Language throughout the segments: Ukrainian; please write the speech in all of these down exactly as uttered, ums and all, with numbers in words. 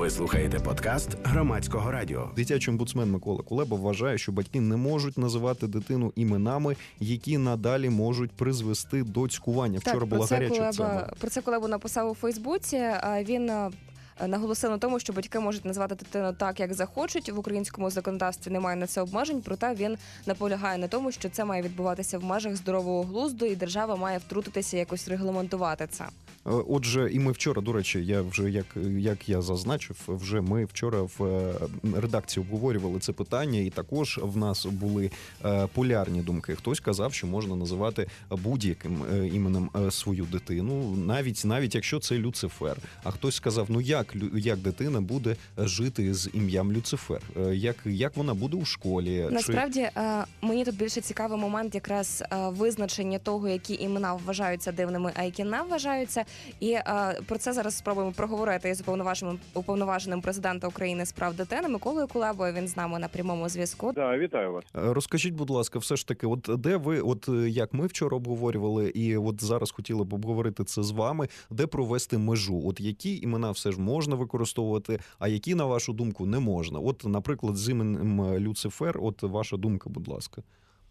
Ви слухаєте подкаст Громадського радіо. Дитячий омбудсмен Микола Кулеба вважає, що батьки не можуть називати дитину іменами, які надалі можуть призвести до цькування. Вчора так, була гаряча Кулеба, тема. Про це Кулеба написав у Фейсбуці. Він наголосив на тому, що батьки можуть назвати дитину так, як захочуть. В українському законодавстві немає на це обмежень, проте він наполягає на тому, що це має відбуватися в межах здорового глузду, і держава має втрутитися, якось регламентувати це. Отже, і ми вчора, до речі, я вже, як, як я зазначив, вже ми вчора в редакції обговорювали це питання, і також в нас були полярні думки. Хтось казав, що можна називати будь-яким іменем свою дитину, навіть, навіть якщо це Люцифер. А хтось сказав, ну як, як дитина буде жити з ім'ям Люцифер? Як, як вона буде у школі? Насправді, Чи... мені тут більше цікавий момент якраз визначення того, які імена вважаються дивними, а які не вважаються. І а, про це зараз спробуємо проговорити із уповноваженим, уповноваженим президента України з прав дитини Миколою Кулебою. Він з нами на прямому зв'язку. Да, вітаю вас. Розкажіть, будь ласка, все ж таки, от де ви, от як ми вчора обговорювали, і от зараз хотіли б обговорити це з вами, де провести межу? От які імена все ж можна використовувати, а які, на вашу думку, не можна? От, наприклад, з іменем Люцифер, от ваша думка, будь ласка.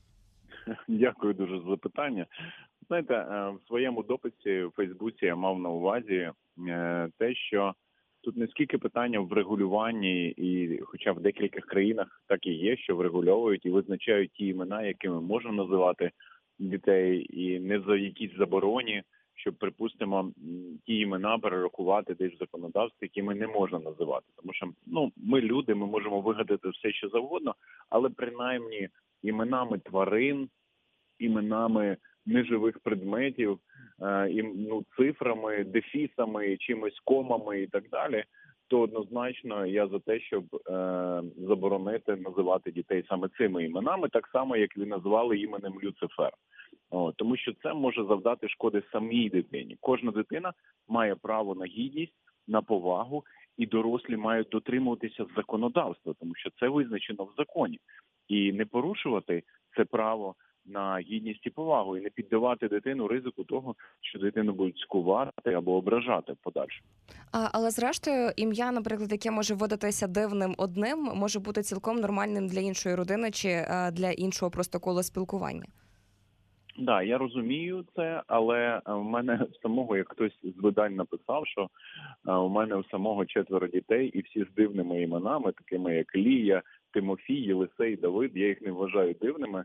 Дякую дуже за запитання. Знаєте, в своєму дописі в Фейсбуці я мав на увазі те, що тут не скільки питання в регулюванні, і хоча в декількох країнах так і є, що врегульовують і визначають ті імена, якими можна називати дітей, і не за якісь забороні, щоб, припустимо, ті імена перерахувати десь в законодавстві, які ми не можна називати. Тому що, ну, ми люди, ми можемо вигадати все, що завгодно, але принаймні іменами тварин, іменами неживих предметів, і, ну, цифрами, дефісами, чимось комами і так далі, то однозначно я за те, щоб е, заборонити називати дітей саме цими іменами, так само, як ви назвали іменем Люцифер. О, тому що це може завдати шкоди самій дитині. Кожна дитина має право на гідність, на повагу, і дорослі мають дотримуватися законодавства, тому що це визначено в законі. І не порушувати це право на гідність і повагу, і не піддавати дитину ризику того, що дитину будуть скувати або ображати в подальшому. А, але зрештою, ім'я, наприклад, яке може видатися дивним одним, може бути цілком нормальним для іншої родини чи а, для іншого просто кола спілкування. Так, да, я розумію це, але в мене самого, як хтось з видань написав, що у мене у самого четверо дітей, і всі з дивними іменами, такими як Лія, Тимофій, Єлисей, Давид, я їх не вважаю дивними.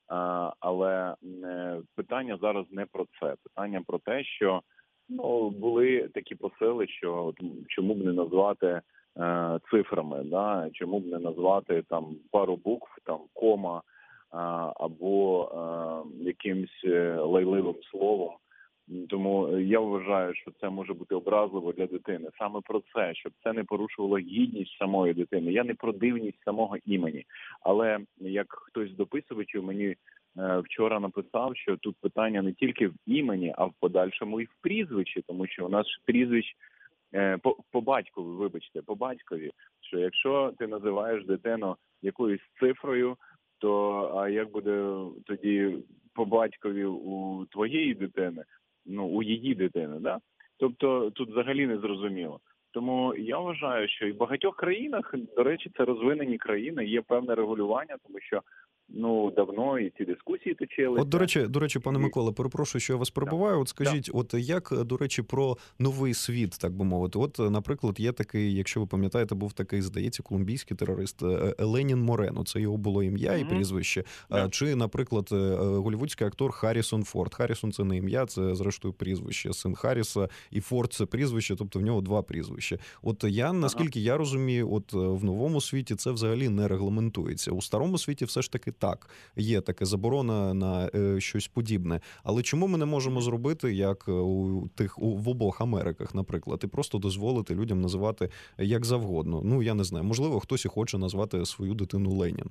Але питання зараз не про це. Питання про те, що, ну, були такі посили, що чому б не назвати е, цифрами, да? Чому б не назвати там пару букв, там кома е, або е, якимсь лайливим словом. Тому я вважаю, що це може бути образливо для дитини. Саме про це, щоб це не порушувало гідність самої дитини. Я не про дивність самого імені. Але як хтось з дописувачів мені е, вчора написав, що тут питання не тільки в імені, а в подальшому і в прізвищі. Тому що у нас прізвищ е, по, по батькові, вибачте, по батькові. Що якщо ти називаєш дитину якоюсь цифрою, то а як буде тоді по батькові у твоєї дитини? Ну, у її дитини, да? Тобто тут взагалі не зрозуміло. Тому я вважаю, що і в багатьох країнах, до речі, це розвинені країни, є певне регулювання, тому що, ну, давно і ці дискусії точилися. От, до речі, до речі, пане Микола, перепрошую, що я вас перебиваю. От скажіть, да. От як, до речі, про новий світ, так би мовити. От, наприклад, є такий, якщо ви пам'ятаєте, був такий, здається, колумбійський терорист Ленін Морено. Це його було ім'я і прізвище. Да. Чи, наприклад, голлівудський актор Харрісон Форд. Харрісон – це не ім'я, це, зрештою, прізвище. Син Харріса, і Форд – це прізвище, тобто в нього два прізвища. От я, наскільки ага. я розумію, от в новому світі це взагалі не регламентується. У старому світі все ж таки так, є така заборона на е, щось подібне. Але чому ми не можемо зробити, як у тих у, в обох Америках, наприклад, і просто дозволити людям називати як завгодно? Ну, я не знаю, можливо, хтось і хоче назвати свою дитину Ленін.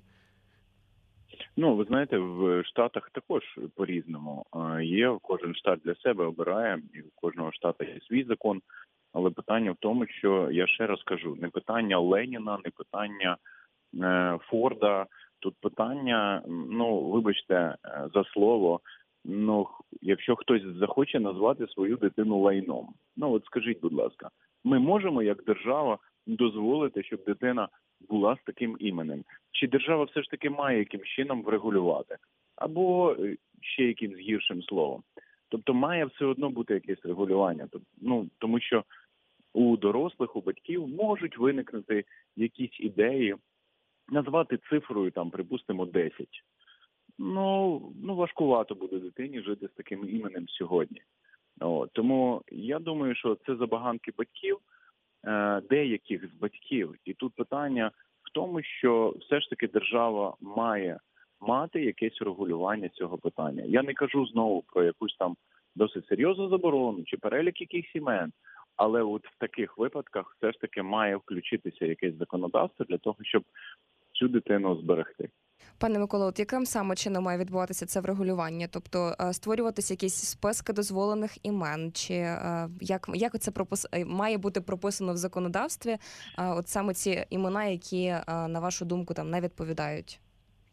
Ну, ви знаєте, в Штатах також по-різному. Є, кожен штат для себе обирає, і у кожного штату є свій закон. Але питання в тому, що, я ще раз кажу, не питання Леніна, не питання е, Форда. Тут питання, ну, вибачте за слово, ну, якщо хтось захоче назвати свою дитину лайном. Ну, от скажіть, будь ласка, ми можемо, як держава, дозволити, щоб дитина була з таким іменем? Чи держава все ж таки має якимсь чином врегулювати? Або ще якимсь гіршим словом? Тобто має все одно бути якесь регулювання. Ну, тому що у дорослих, у батьків можуть виникнути якісь ідеї, назвати цифрою, там, припустимо, десять. Ну, ну, важкувато буде дитині жити з таким іменем сьогодні. О, тому я думаю, що це забаганки батьків, е, деяких з батьків. І тут питання в тому, що все ж таки держава має мати якесь регулювання цього питання. Я не кажу знову про якусь там досить серйозну заборону чи перелік якихось імен, але от в таких випадках все ж таки має включитися якесь законодавство для того, щоб цю дитину зберегти. Пане Миколо, от яким саме чином має відбуватися це врегулювання? Тобто створюватися якісь списки дозволених імен? Чи як, як це пропис... має бути прописано в законодавстві? От саме ці імена, які, на вашу думку, там не відповідають?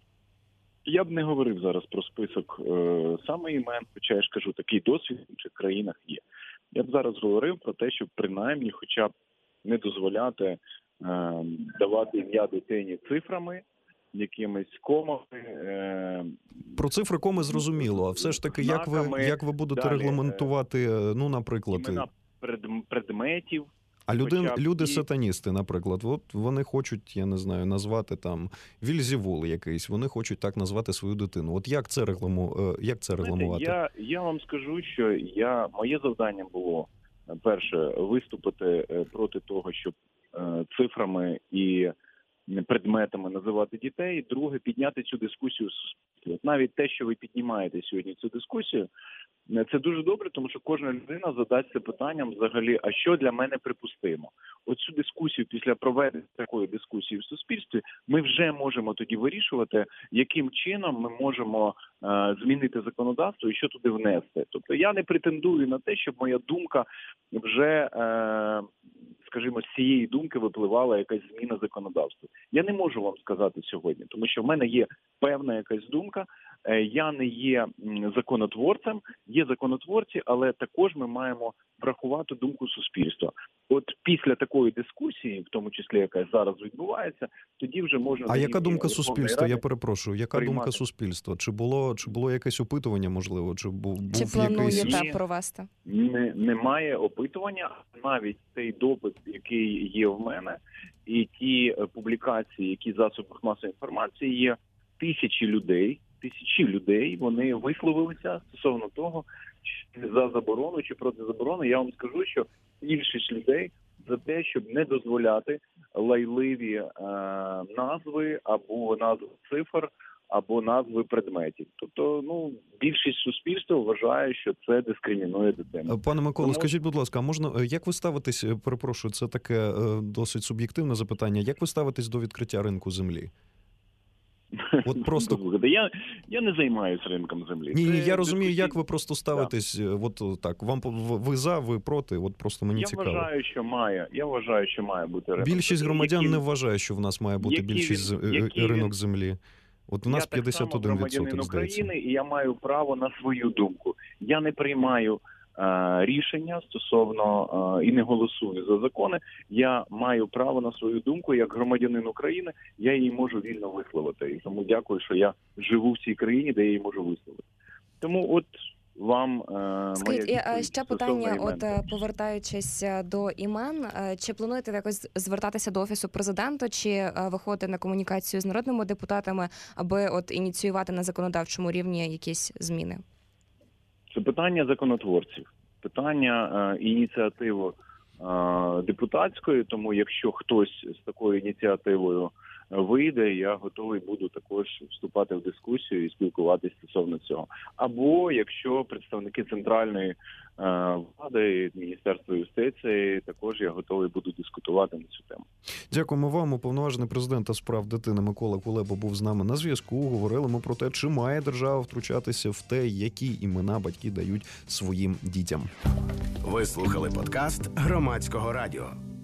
Я б не говорив зараз про список е, саме імен, хоча я ж кажу, такий досвід в інших країнах є. Я б зараз говорив про те, щоб принаймні хоча б не дозволяти е, давати ім'я дитині цифрами, якимись комами. Е, Про цифри коми зрозуміло, а все ж таки, як ви, як ви будете далі, регламентувати, ну, наприклад... Імена пред, предметів. А люди, люди і... сатаністи, наприклад, от вони хочуть, я не знаю, назвати там Вільзевул якийсь, вони хочуть так назвати свою дитину. От як це регламу, як це регламувати? Я, я вам скажу, що я моє завдання було перше виступити проти того, щоб цифрами і предметами називати дітей. Друге, підняти цю дискусію в суспільстві. От навіть те, що ви піднімаєте сьогодні цю дискусію, це дуже добре, тому що кожна людина задасться питанням взагалі, а що для мене припустимо? Оцю дискусію, після проведення такої дискусії в суспільстві, ми вже можемо тоді вирішувати, яким чином ми можемо е, змінити законодавство і що туди внести. Тобто я не претендую на те, щоб моя думка вже, е, скажімо, з цієї думки випливала якась зміна законодавства. Я не можу вам сказати сьогодні, тому що в мене є певна якась думка, е, я не є законотворцем, є законотворці, але також ми маємо врахувати думку суспільства. От після такої дискусії, в тому числі яка зараз відбувається, тоді вже можна... А яка думка суспільства? Я перепрошую, яка приймати. думка суспільства? Чи було, чи було якесь опитування, можливо? Чи був, чи був плануєте якийсь... провести? Не, немає опитування, навіть цей допит, який є в мене, і ті публікації, які в засобах масової інформації є, тисячі людей, тисячі людей, вони висловилися стосовно того, чи за заборону, чи проти заборони. Я вам скажу, що більшість людей за те, щоб не дозволяти лайливі е, назви або назви цифр, або назви предметів. Тобто, ну, більшість суспільства вважає, що це дискримінує дитину. Пане Миколо, Тому... скажіть, будь ласка, а можна, як ви ставитесь, перепрошую, це таке досить суб'єктивне запитання, як ви ставитесь до відкриття ринку землі? От просто... Я, я не займаюся ринком землі. Ні, ні, це я розумію, дискусій... як ви просто ставитесь, да. От так, вам ви за, ви проти, от просто мені я цікаво. Я вважаю, що має, я вважаю, що має бути ринок. Більшість громадян які... не вважає, що в нас має бути які більшість він... які ринок він... землі. От у нас я п'ятдесят один відсоток, здається. України, і я маю право на свою думку. Я не приймаю е, рішення стосовно е, і не голосую за закони. Я маю право на свою думку як громадянин України. Я її можу вільно висловити. І тому дякую, що я живу в цій країні, де я її можу висловити. Тому от вам е, Скажіть, моя і ще питання, імен. от повертаючись до імен, чи плануєте якось звертатися до Офісу Президента, чи виходити на комунікацію з народними депутатами, аби от ініціювати на законодавчому рівні якісь зміни? Це питання законотворців, питання е, ініціативи е, депутатської, тому якщо хтось з такою ініціативою вийде, я готовий буду також вступати в дискусію і спілкуватися стосовно цього. Або якщо представники центральної е, влади, Міністерства юстиції, також я готовий буду дискутувати на цю тему. Дякуємо вам. Уповноважений президента справ дитини Микола Кулеба був з нами на зв'язку. Говорили ми про те, чи має держава втручатися в те, які імена батьки дають своїм дітям. Ви слухали подкаст Громадського радіо.